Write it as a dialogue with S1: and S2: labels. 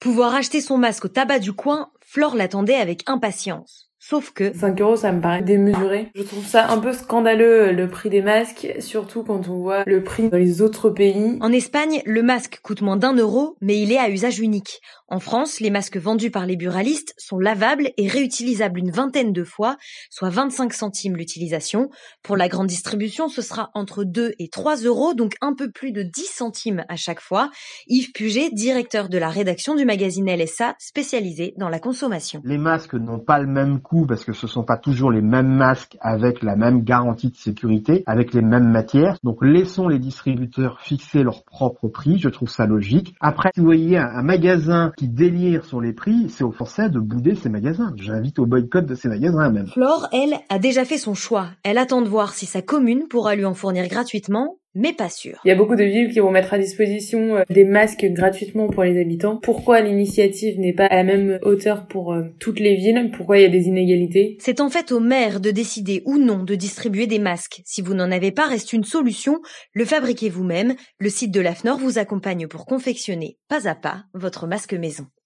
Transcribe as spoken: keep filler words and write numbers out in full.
S1: Pouvoir acheter son masque au tabac du coin, Flore l'attendait avec impatience. Sauf que...
S2: cinq euros, ça me paraît démesuré. Je trouve ça un peu scandaleux, le prix des masques, surtout quand on voit le prix dans les autres pays.
S1: En Espagne, le masque coûte moins d'un euro, mais il est à usage unique. En France, les masques vendus par les buralistes sont lavables et réutilisables une vingtaine de fois, soit vingt-cinq centimes l'utilisation. Pour la grande distribution, ce sera entre deux et trois euros, donc un peu plus de dix centimes à chaque fois. Yves Puget, directeur de la rédaction du magazine L S A, spécialisé dans la consommation.
S3: Les masques n'ont pas le même coût parce que ce sont pas toujours les mêmes masques avec la même garantie de sécurité, avec les mêmes matières. Donc laissons les distributeurs fixer leur propre prix, je trouve ça logique. Après, si vous voyez un, un magasin qui délire sur les prix, c'est aux Français de bouder ces magasins. J'invite au boycott de ces magasins même.
S1: Flore, elle, a déjà fait son choix. Elle attend de voir si sa commune pourra lui en fournir gratuitement, mais pas sûr.
S2: Il y a beaucoup de villes qui vont mettre à disposition des masques gratuitement pour les habitants. Pourquoi l'initiative n'est pas à la même hauteur pour toutes les villes? Pourquoi il y a des inégalités?
S1: C'est en fait au maire de décider ou non de distribuer des masques. Si vous n'en avez pas, reste une solution, le fabriquez vous-même. Le site de l'A F N O R vous accompagne pour confectionner pas à pas votre masque maison.